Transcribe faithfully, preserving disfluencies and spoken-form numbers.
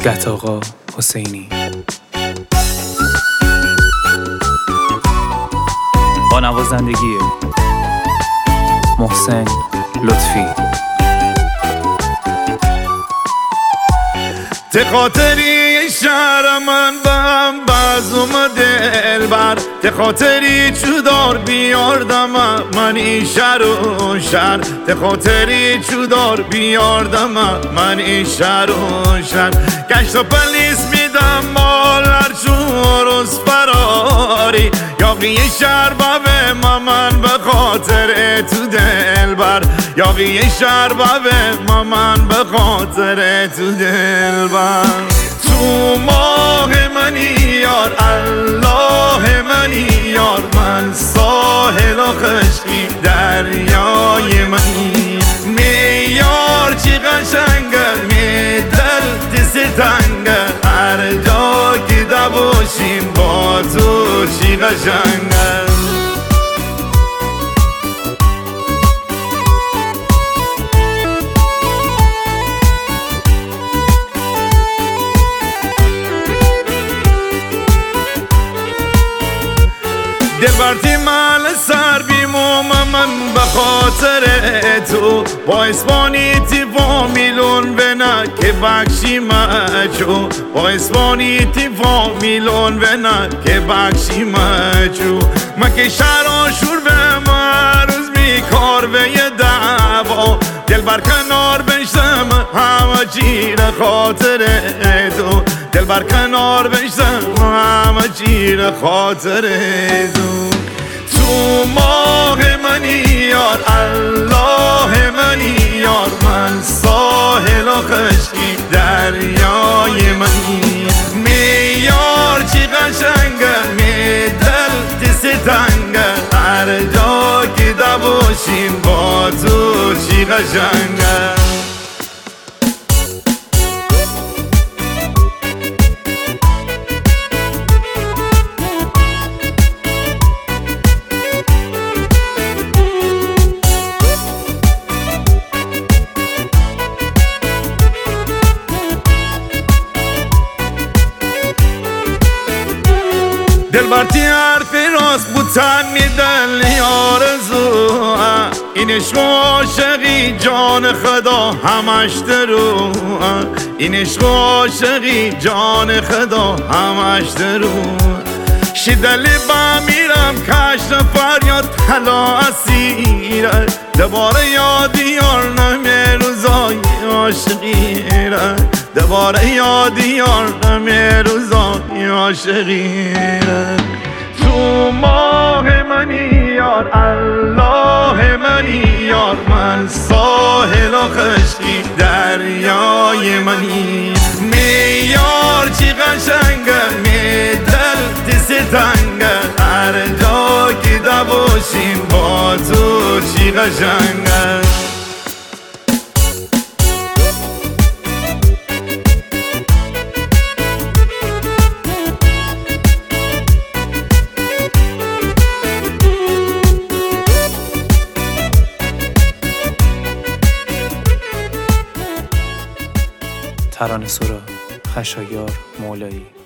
گتاقا حسینی با نوازندگی محسن لطفی. ته خاطری شهر من بهم بازم دل بر ته خاطری چودار بیاردم من این شهر و شهر ته خاطری چودار بیاردم من این شهر و شهر گشت و پلیس میدم مالر چون روز فراری یاقی شهر بابه من به خاطر تو دل بر یاقی شهر بابه من به خاطر تو دل بر تو ماه منی یار الله منی یار من ساحل و خشکی دریای منی می یار چی قشنگه می دل دست تنگه هر جا که باشیم با تو چی قشنگه دل برتی مال سر بیموم من به خاطر تو با اسپانی تی فامیلون بنا که بخشی مجو با اسپانی تی فامیلون بنا که بخشی مجو من که شهر شور به مروز می کار به یه دعوا دل بر کنار بشتم همه چی را خاطر تو دل بر کنار بشتم همه چی را خاطر تو تو ماه منی یار الله منی یار من ساحل و خشکی دریای منی می یار چی قشنگه می دل دست تنگه هر جا که باشیم با تو چی قشنگه دل برتی حرف راست بود تن میدن آرزو این عشق و عاشقی جان خدا همش درو این عشق و عاشقی جان خدا همش درو شدلی با میرم کشت فریاد حالا اسیره دوباره یادی یار نمی روزای عاشقی ره دوباره یادی یار نمی روزای عاشقی ره تو ماه منی یار الله منی یار من ساحل و خشکی دریای منی می یار چی قشنگه می دل دست تنگه هر جا که باشیم با تو چی قشنگه ترانه سرا خشایار مولایی.